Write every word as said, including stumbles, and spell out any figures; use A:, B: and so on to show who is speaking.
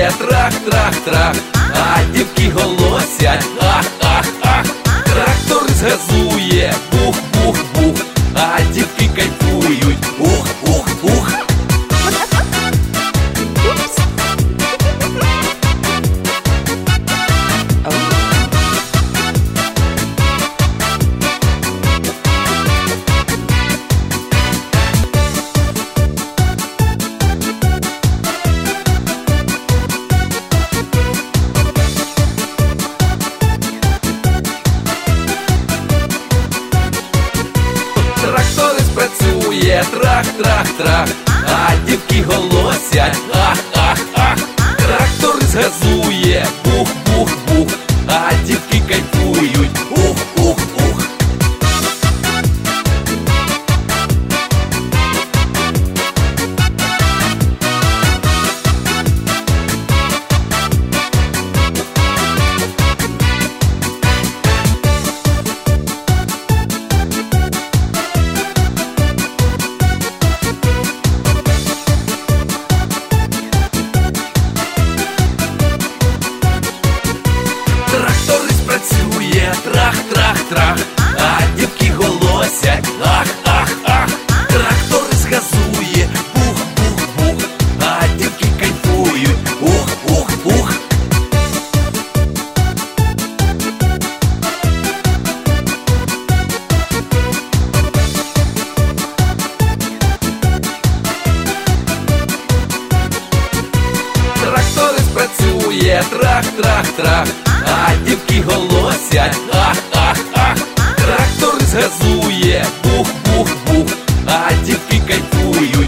A: працює, трах-трах-трах, а дівки голосять, ах-ах-ах. Трактор згазує, бух-бух-бух, а дівки кайфують, ух-ух-ух. Трах-трах-трах, а дівки голосять, ах-ах-ах. Трактор згазує, бух-бух-бух, а дівки кайфують, ух-ух-ух. Трах-трах-трах, а дівки голосять, ах-ах-ах. Трактор згазує, бух-бух-бух, а дівки кайфують, ух-ух-ух. Трактор працює, трах-трах-трах, а дівки голосять, ах-ах-ах. Трактор згазує, бух-бух-бух, а дівки кайфують.